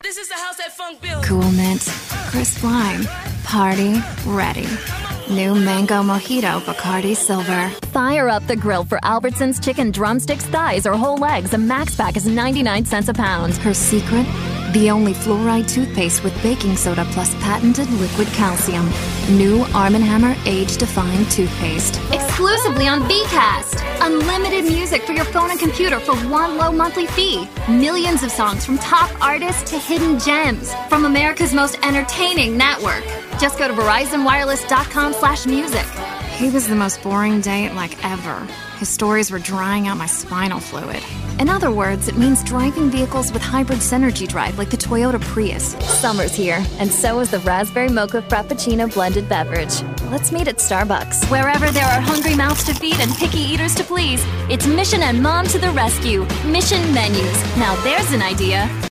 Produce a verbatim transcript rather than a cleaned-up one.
This is the house that funk built. Cool mint, crisp lime, party ready. New mango mojito Bacardi Silver. Fire up the grill for Albertsons chicken drumsticks, thighs, or whole legs. A max pack is ninety-nine cents a pound. Her secret? The only fluoride toothpaste with baking soda plus patented liquid calcium. New Arm and Hammer age-defying toothpaste. Exclusively on Vcast. Unlimited music for your phone and computer for one low monthly fee. Millions of songs from top artists to hidden gems from America's most entertaining network. Just go to Verizon Wireless dot com slash music. He was the most boring date like ever. His stories were drying out my spinal fluid. In other words, it means driving vehicles with hybrid Synergy drive like the Toyota Prius. Summer's here, and so is the Raspberry Mocha Frappuccino blended beverage. Let's meet at Starbucks. Wherever there are hungry mouths to feed and picky eaters to please, it's Mission and Mom to the rescue. Mission Menus. Now there's an idea.